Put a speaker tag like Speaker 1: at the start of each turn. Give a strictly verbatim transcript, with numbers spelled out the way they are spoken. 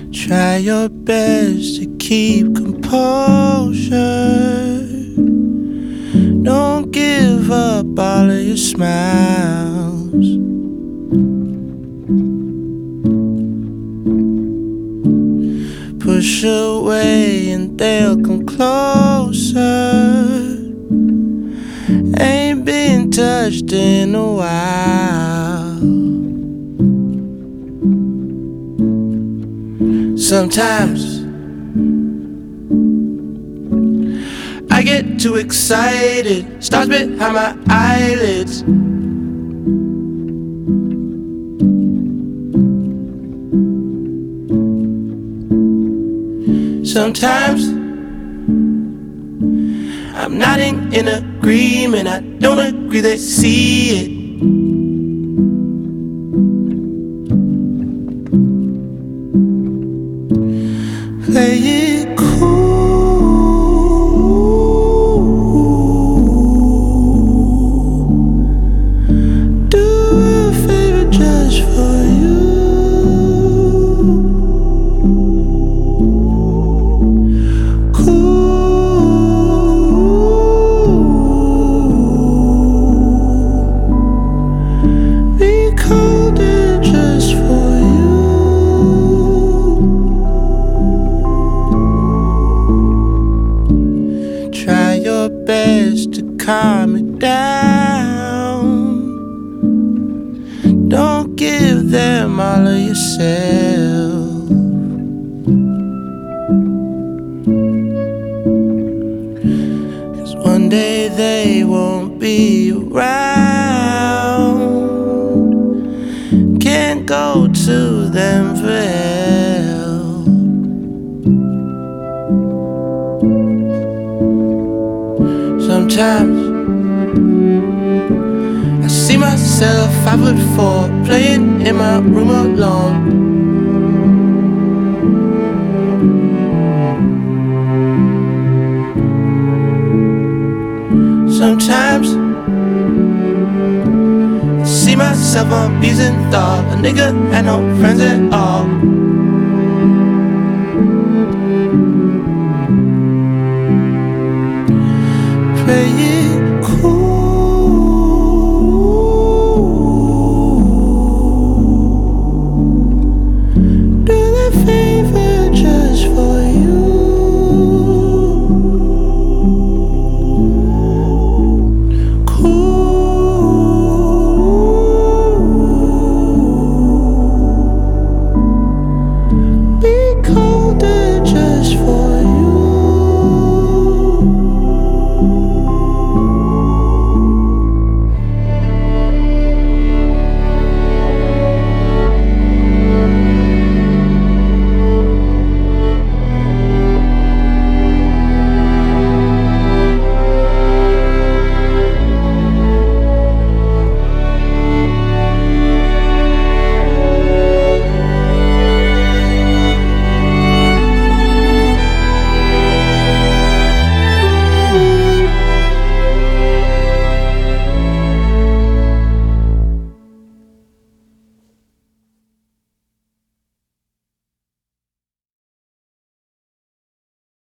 Speaker 1: Try your best to keep composure. Don't give up all of your smiles. Push away and they'll come closer. Ain't been touched in a while. Sometimes I get too excited, stars behind my eyelids. Sometimes I'm nodding in agreement, I don't agree, they see it. Play it cool. Do a favor just for you. Best to calm it down. Don't give them all of yourself. Cause one day they won't be around. Can't go to them for help. Sometimes I see myself five foot four, playing in my room alone. Sometimes I see myself on bees and thought, a nigga had no friends at all. Play it